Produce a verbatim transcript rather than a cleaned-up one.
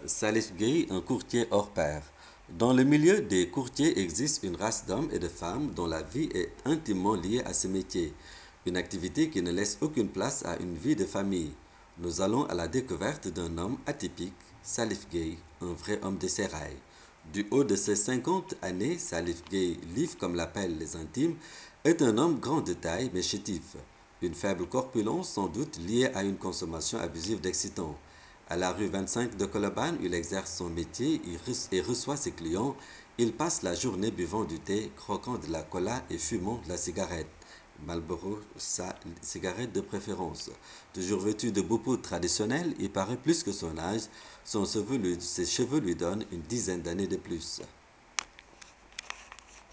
Salif Gay, un courtier hors pair. Dans le milieu des courtiers existe une race d'hommes et de femmes dont la vie est intimement liée à ce métier, une activité qui ne laisse aucune place à une vie de famille. Nous allons à la découverte d'un homme atypique, Salif Gay, un vrai homme de sérail. Du haut de ses cinquante années, Salif Gay, Lif comme l'appellent les intimes, est un homme grand de taille mais chétif. Une faible corpulence sans doute liée à une consommation abusive d'excitants. À la rue vingt-cinq de Colobane, il exerce son métier et reçoit ses clients. Il passe la journée buvant du thé, croquant de la cola et fumant de la cigarette. Marlboro, sa cigarette de préférence. Toujours vêtu de boubou traditionnel, il paraît plus que son âge. Son cheveu lui- ses cheveux lui donnent une dizaine d'années de plus.